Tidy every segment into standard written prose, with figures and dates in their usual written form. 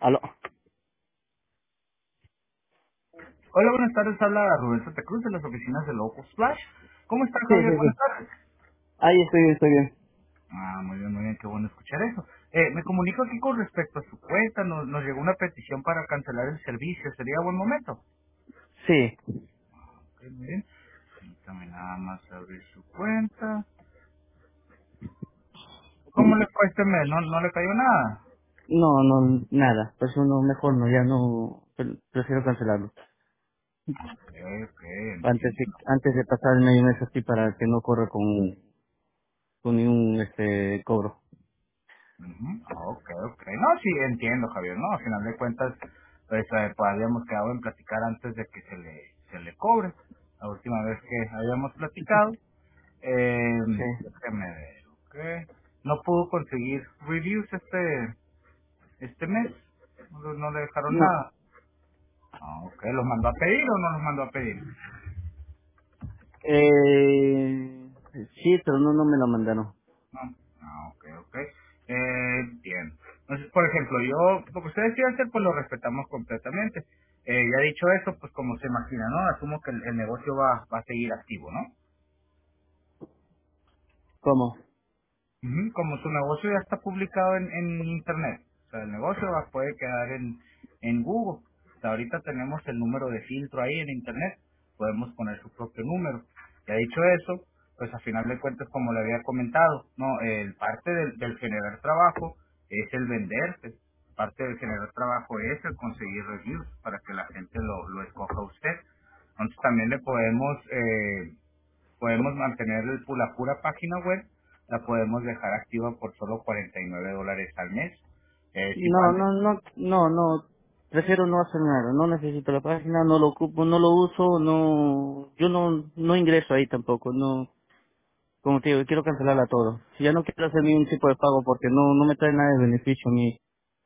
Aló. Hola, buenas tardes. Habla Rubén Santa Cruz de las oficinas de Loco Splash. ¿Cómo está, Sí, Javier? sí, Buenas sí. tardes. Ahí estoy bien. Muy bien, qué bueno escuchar eso. Me comunico aquí con respecto a su cuenta. Nos llegó una petición para cancelar el servicio. ¿Sería buen momento? Sí. Ok, muy bien. Permítame nada más abrir su cuenta. ¿Cómo le fue este mes? ¿No le cayó nada? No, no, nada. Pues uno mejor no, ya no, prefiero cancelarlo. Ok, ok, Antes de, entiendo. antes de pasar el medio mes así para que no corra con ningún, cobro. Ujú. Ok, ok. No, sí, entiendo, Javier. No, al final de cuentas, pues habíamos quedado en platicar antes de que se le cobre. La última vez que habíamos platicado. Sí. Déjeme ver, ok. No pudo conseguir reviews este mes. No le dejaron No, nada. Ok, ¿los mandó a pedir o no los mandó a pedir? sí, pero no me lo mandaron. No. Ok, ok. Bien. Entonces, por ejemplo, yo, lo que usted decía hacer, pues lo respetamos completamente. Ya dicho eso, pues como se imagina, ¿no? Asumo que el negocio va a seguir activo, ¿no? ¿Cómo? Ujú. Como su negocio ya está publicado en internet, o sea, el negocio puede quedar en Google. O sea, ahorita tenemos el número de filtro ahí en internet, podemos poner su propio número. Ya dicho eso, pues a final de cuentas, como le había comentado, no, el parte del generar trabajo es el venderse, parte del generar trabajo es el conseguir reviews para que la gente lo escoja a usted. Entonces también le podemos mantener la pura página web, la podemos dejar activa por solo $49 al mes. Es No, igual de... no, no, no, no. Prefiero no hacer nada. No necesito la página, no lo ocupo, no lo uso, no, yo no ingreso ahí tampoco, no. Como te digo, quiero cancelarla todo. Ya no quiero hacer ningún tipo de pago porque no me trae nada de beneficio a mí.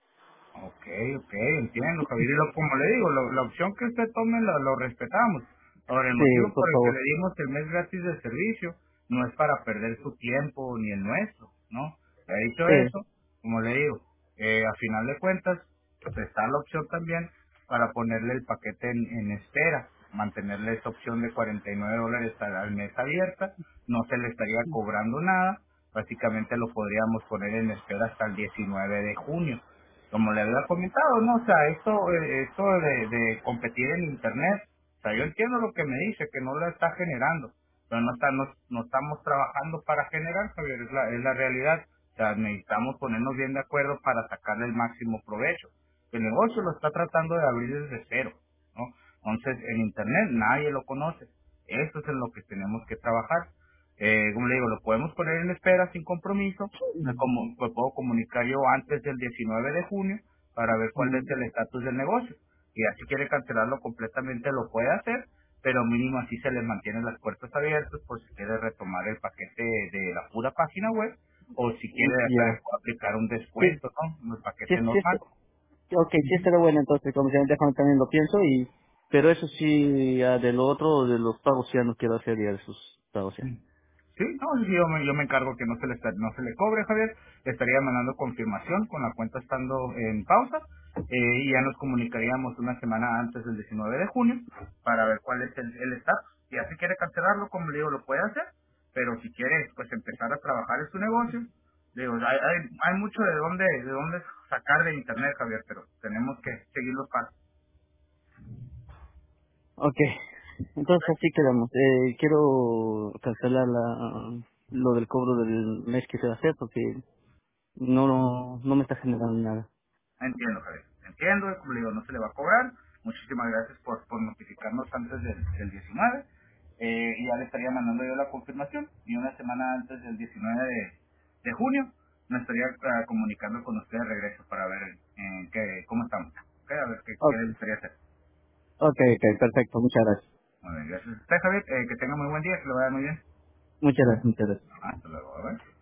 Ok, ok, entiendo, Javier. Y como le digo, la opción que usted tome lo respetamos. Ahora, el Sí, motivo por por el que favor. le dimos el mes gratis de servicio no es para perder su tiempo ni el nuestro, ¿no? Ya dicho Sí. eso, como le digo, a final de cuentas, pues está la opción también para ponerle el paquete en espera, mantenerle esa opción de $49 al mes abierta, no se le estaría cobrando nada, básicamente lo podríamos poner en espera hasta el 19 de junio. Como le había comentado, ¿no? O sea, esto de competir en Internet, o sea, yo entiendo lo que me dice, que no lo está generando, pero no estamos trabajando para generar, Javier, es la realidad. O sea, necesitamos ponernos bien de acuerdo para sacarle el máximo provecho. El negocio lo está tratando de abrir desde cero, ¿no? Entonces, en Internet nadie lo conoce. Eso es en lo que tenemos que trabajar. Como le digo, lo podemos poner en espera sin compromiso. Me puedo comunicar yo antes del 19 de junio para ver cuál es Mm, el estatus del negocio. Y así quiere cancelarlo completamente, lo puede hacer, pero mínimo así se le mantienen las puertas abiertas por si quiere retomar el paquete de la pura página web o si quiere hasta le Ya. puedo aplicar un Sí, descuento, ¿no? En el sí, paquete sí, normal. ok, sí estará bueno entonces, como se déjame también lo pienso y, pero eso sí, ya de lo otro, de los pagos ya no quiero hacer ya de esos pagos ya. Sí, no, sí, yo me encargo que no se le cobre, Javier. Le estaría mandando confirmación con la cuenta estando en pausa y ya nos comunicaríamos una semana antes del 19 de junio para ver cuál es el estatus. Y así quiere cancelarlo, como le digo, lo puede hacer, pero si quiere pues empezar a trabajar en su negocio, le digo, hay mucho de dónde sacar de internet, Javier, pero tenemos que seguir los pasos. Ok, entonces así quedamos. Quiero cancelar lo del cobro del mes que se va a hacer porque no me está generando nada. Entiendo, Javier. Entiendo, como le digo, no se le va a cobrar. Muchísimas gracias por notificarnos antes del 19. Y ya le estaría mandando yo la confirmación. Y una semana antes del 19 de junio me estaría comunicando con usted de regreso para ver cómo estamos. ¿Ok? A ver qué Ok, le gustaría hacer. ok, perfecto, muchas gracias. Muy bien, gracias a usted, Javier. Que tenga muy buen día, que lo vaya muy bien. Muchas gracias, muchas gracias. Hasta luego. Bye.